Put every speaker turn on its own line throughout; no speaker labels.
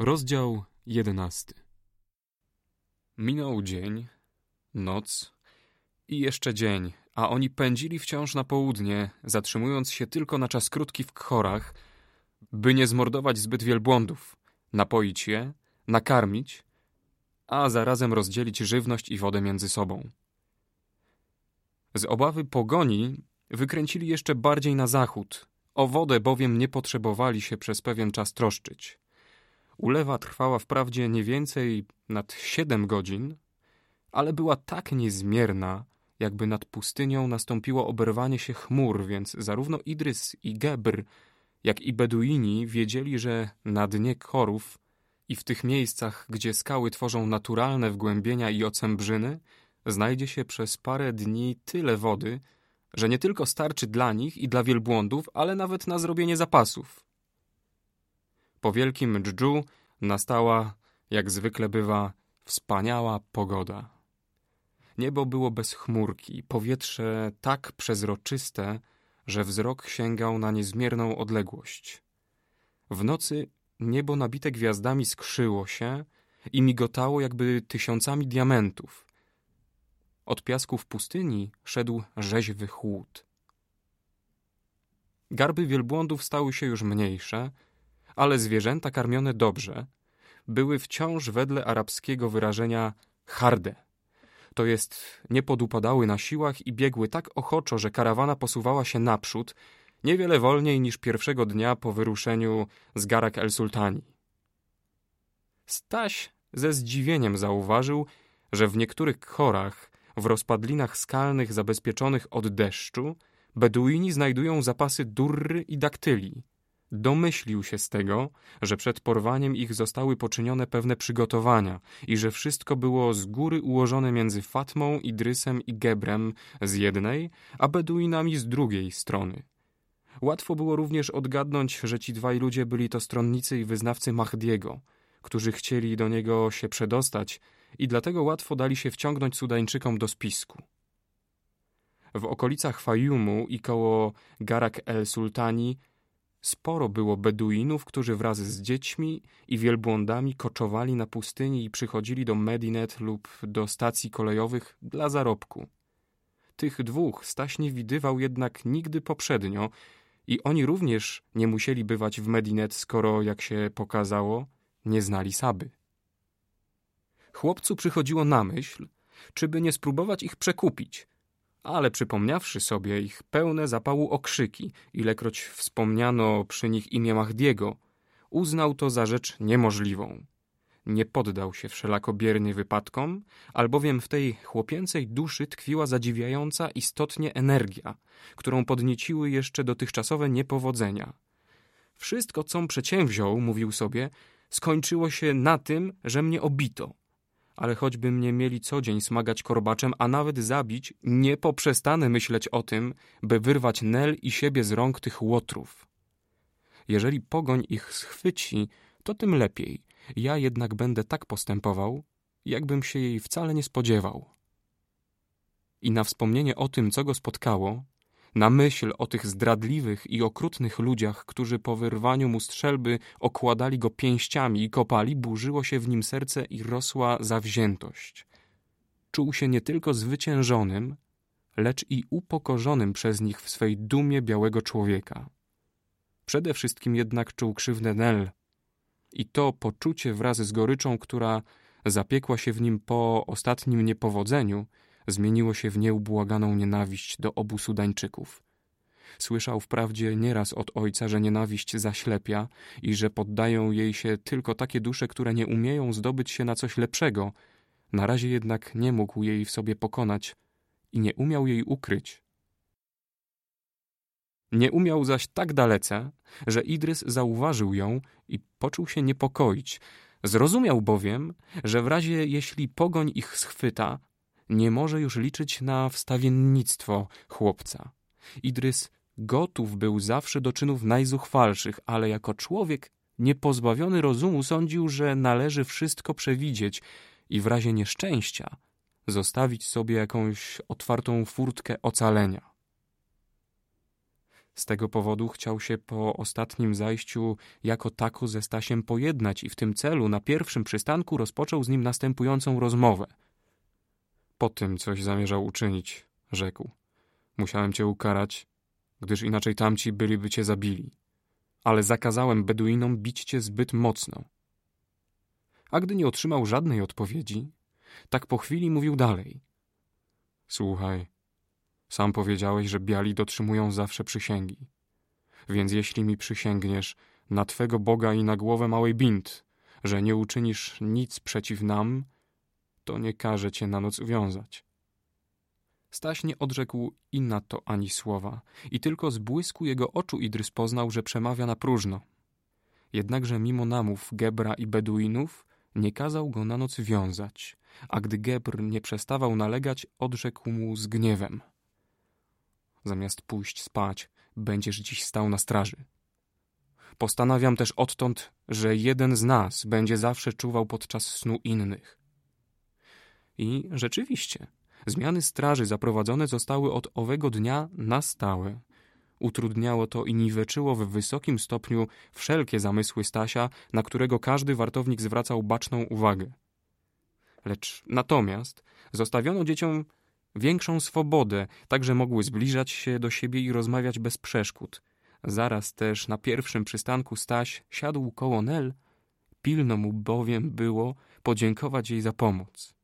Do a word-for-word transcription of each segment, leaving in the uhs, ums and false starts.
Rozdział jedenasty. Minął dzień, noc i jeszcze dzień, a oni pędzili wciąż na południe, zatrzymując się tylko na czas krótki w Khorach, by nie zmordować zbyt wielbłądów, napoić je, nakarmić, a zarazem rozdzielić żywność i wodę między sobą. Z obawy pogoni wykręcili jeszcze bardziej na zachód, o wodę bowiem nie potrzebowali się przez pewien czas troszczyć. Ulewa trwała wprawdzie nie więcej nad siedem godzin, ale była tak niezmierna, jakby nad pustynią nastąpiło oberwanie się chmur, więc zarówno Idrys i Gebr, jak i Beduini wiedzieli, że na dnie Khorów i w tych miejscach, gdzie skały tworzą naturalne wgłębienia i ocembrzyny, znajdzie się przez parę dni tyle wody, że nie tylko starczy dla nich i dla wielbłądów, ale nawet na zrobienie zapasów. Po wielkim dżdżu nastała, jak zwykle bywa, wspaniała pogoda. Niebo było bez chmurki, powietrze tak przezroczyste, że wzrok sięgał na niezmierną odległość. W nocy niebo nabite gwiazdami skrzyło się i migotało jakby tysiącami diamentów. Od piasków pustyni szedł rzeźwy chłód. Garby wielbłądów stały się już mniejsze, ale zwierzęta karmione dobrze były wciąż wedle arabskiego wyrażenia harde. To jest, nie podupadały na siłach i biegły tak ochoczo, że karawana posuwała się naprzód, niewiele wolniej niż pierwszego dnia po wyruszeniu z Garak el-Sultani. Staś ze zdziwieniem zauważył, że w niektórych Khorach, w rozpadlinach skalnych zabezpieczonych od deszczu, Beduini znajdują zapasy durry i daktyli. Domyślił się z tego, że przed porwaniem ich zostały poczynione pewne przygotowania i że wszystko było z góry ułożone między Fatmą, Idrysem i Gebrem z jednej, a Beduinami z drugiej strony. Łatwo było również odgadnąć, że ci dwaj ludzie byli to stronnicy i wyznawcy Mahdiego, którzy chcieli do niego się przedostać i dlatego łatwo dali się wciągnąć Sudańczykom do spisku. W okolicach Fajumu i koło Garak el-Sultani sporo było Beduinów, którzy wraz z dziećmi i wielbłądami koczowali na pustyni i przychodzili do Medinet lub do stacji kolejowych dla zarobku. Tych dwóch Staś nie widywał jednak nigdy poprzednio i oni również nie musieli bywać w Medinet, skoro, jak się pokazało, nie znali Saby. Chłopcu przychodziło na myśl, czy by nie spróbować ich przekupić, ale przypomniawszy sobie ich pełne zapału okrzyki, ilekroć wspomniano przy nich imię Mahdiego, uznał to za rzecz niemożliwą. Nie poddał się wszelako biernie wypadkom, albowiem w tej chłopięcej duszy tkwiła zadziwiająca istotnie energia, którą podnieciły jeszcze dotychczasowe niepowodzenia. Wszystko, com przedsięwziął, mówił sobie, skończyło się na tym, że mnie obito. Ale choćby mnie mieli co dzień smagać korbaczem, a nawet zabić, nie poprzestanę myśleć o tym, by wyrwać Nel i siebie z rąk tych łotrów. Jeżeli pogoń ich schwyci, to tym lepiej. Ja jednak będę tak postępował, jakbym się jej wcale nie spodziewał. I na wspomnienie o tym, co go spotkało, na myśl o tych zdradliwych i okrutnych ludziach, którzy po wyrwaniu mu strzelby okładali go pięściami i kopali, burzyło się w nim serce i rosła zawziętość. Czuł się nie tylko zwyciężonym, lecz i upokorzonym przez nich w swej dumie białego człowieka. Przede wszystkim jednak czuł krzywdę Nel i to poczucie wraz z goryczą, która zapiekła się w nim po ostatnim niepowodzeniu, zmieniło się w nieubłaganą nienawiść do obu Sudańczyków. Słyszał wprawdzie nieraz od ojca, że nienawiść zaślepia i że poddają jej się tylko takie dusze, które nie umieją zdobyć się na coś lepszego. Na razie jednak nie mógł jej w sobie pokonać i nie umiał jej ukryć. Nie umiał zaś tak dalece, że Idrys zauważył ją i począł się niepokoić. Zrozumiał bowiem, że w razie jeśli pogoń ich schwyta, nie może już liczyć na wstawiennictwo chłopca. Idrys gotów był zawsze do czynów najzuchwalszych, ale jako człowiek niepozbawiony rozumu sądził, że należy wszystko przewidzieć i w razie nieszczęścia zostawić sobie jakąś otwartą furtkę ocalenia. Z tego powodu chciał się po ostatnim zajściu jako tako ze Stasiem pojednać i w tym celu na pierwszym przystanku rozpoczął z nim następującą rozmowę. Po tym coś zamierzał uczynić, rzekł. Musiałem cię ukarać, gdyż inaczej tamci byliby cię zabili. Ale zakazałem Beduinom bić cię zbyt mocno. A gdy nie otrzymał żadnej odpowiedzi, tak po chwili mówił dalej. Słuchaj, sam powiedziałeś, że biali dotrzymują zawsze przysięgi. Więc jeśli mi przysięgniesz na twego Boga i na głowę małej Bint, że nie uczynisz nic przeciw nam, to nie każę cię na noc uwiązać. Staś nie odrzekł i na to ani słowa, i tylko z błysku jego oczu Idrys poznał, że przemawia na próżno. Jednakże mimo namów Gebra i Beduinów nie kazał go na noc wiązać, a gdy Gebr nie przestawał nalegać, odrzekł mu z gniewem. Zamiast pójść spać, będziesz dziś stał na straży. Postanawiam też odtąd, że jeden z nas będzie zawsze czuwał podczas snu innych. I rzeczywiście, zmiany straży zaprowadzone zostały od owego dnia na stałe. Utrudniało to i niweczyło w wysokim stopniu wszelkie zamysły Stasia, na którego każdy wartownik zwracał baczną uwagę. Lecz natomiast zostawiono dzieciom większą swobodę, tak że mogły zbliżać się do siebie i rozmawiać bez przeszkód. Zaraz też na pierwszym przystanku Staś siadł koło Nel, pilno mu bowiem było podziękować jej za pomoc.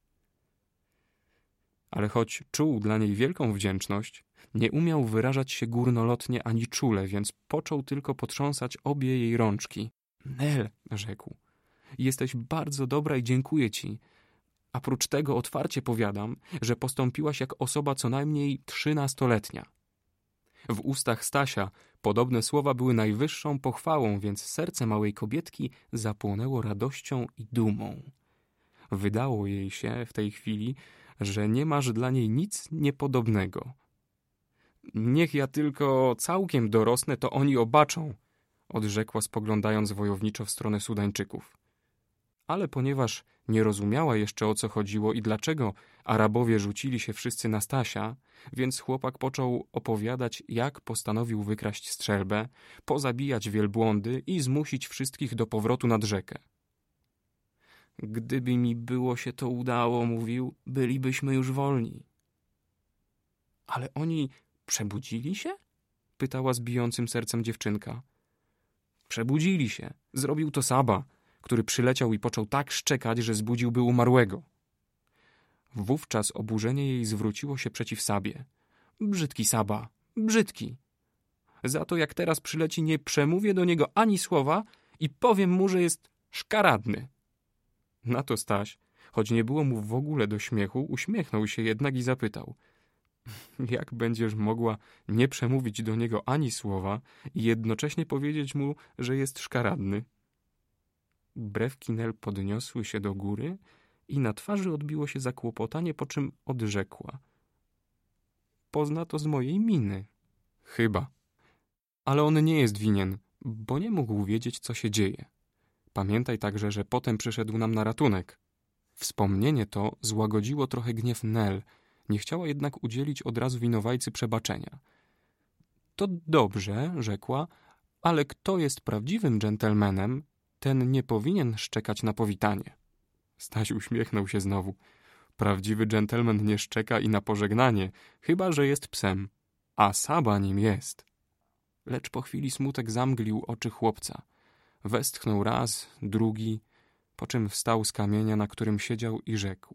Ale choć czuł dla niej wielką wdzięczność, nie umiał wyrażać się górnolotnie ani czule, więc począł tylko potrząsać obie jej rączki. Nel, rzekł, jesteś bardzo dobra i dziękuję ci. A prócz tego otwarcie powiadam, że postąpiłaś jak osoba co najmniej trzynastoletnia. W ustach Stasia podobne słowa były najwyższą pochwałą, więc serce małej kobietki zapłonęło radością i dumą. Wydało jej się w tej chwili, że nie masz dla niej nic niepodobnego. Niech ja tylko całkiem dorosnę, to oni obaczą, odrzekła spoglądając wojowniczo w stronę Sudańczyków. Ale ponieważ nie rozumiała jeszcze, o co chodziło i dlaczego Arabowie rzucili się wszyscy na Stasia, więc chłopak począł opowiadać, jak postanowił wykraść strzelbę, pozabijać wielbłądy i zmusić wszystkich do powrotu nad rzekę. Gdyby mi było się to udało, mówił, bylibyśmy już wolni. Ale oni przebudzili się? Pytała z bijącym sercem dziewczynka. Przebudzili się. Zrobił to Saba, który przyleciał i począł tak szczekać, że zbudziłby umarłego. Wówczas oburzenie jej zwróciło się przeciw Sabie. Brzydki Saba, brzydki. Za to jak teraz przyleci, nie przemówię do niego ani słowa i powiem mu, że jest szkaradny. Na to Staś, choć nie było mu w ogóle do śmiechu, uśmiechnął się jednak i zapytał. Jak będziesz mogła nie przemówić do niego ani słowa i jednocześnie powiedzieć mu, że jest szkaradny? Brewki Nel podniosły się do góry i na twarzy odbiło się zakłopotanie, po czym odrzekła. Pozna to z mojej miny. Chyba. Ale on nie jest winien, bo nie mógł wiedzieć, co się dzieje. Pamiętaj także, że potem przyszedł nam na ratunek. Wspomnienie to złagodziło trochę gniew Nel, nie chciała jednak udzielić od razu winowajcy przebaczenia. To dobrze, rzekła, ale kto jest prawdziwym dżentelmenem, ten nie powinien szczekać na powitanie. Staś uśmiechnął się znowu. Prawdziwy dżentelmen nie szczeka i na pożegnanie, chyba że jest psem, a Saba nim jest. Lecz po chwili smutek zamglił oczy chłopca. Westchnął raz, drugi, po czym wstał z kamienia, na którym siedział i rzekł.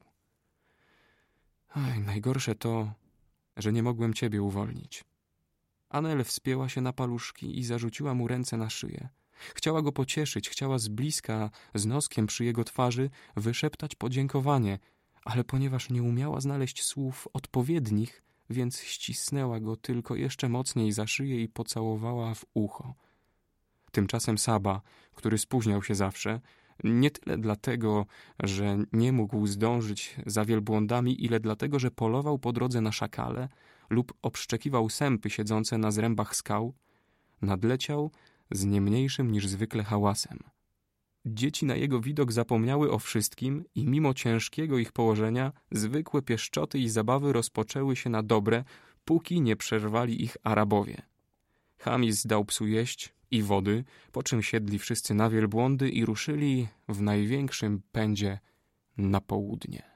Oj, najgorsze to, że nie mogłem ciebie uwolnić. Anel wspięła się na paluszki i zarzuciła mu ręce na szyję. Chciała go pocieszyć, chciała z bliska, z noskiem przy jego twarzy, wyszeptać podziękowanie, ale ponieważ nie umiała znaleźć słów odpowiednich, więc ścisnęła go tylko jeszcze mocniej za szyję i pocałowała w ucho. Tymczasem Saba, który spóźniał się zawsze, nie tyle dlatego, że nie mógł zdążyć za wielbłądami, ile dlatego, że polował po drodze na szakale lub obszczekiwał sępy siedzące na zrębach skał, nadleciał z nie mniejszym niż zwykle hałasem. Dzieci na jego widok zapomniały o wszystkim i mimo ciężkiego ich położenia zwykłe pieszczoty i zabawy rozpoczęły się na dobre, póki nie przerwali ich Arabowie. Chamis dał psu jeść i wody, po czym siedli wszyscy na wielbłądy i ruszyli w największym pędzie na południe.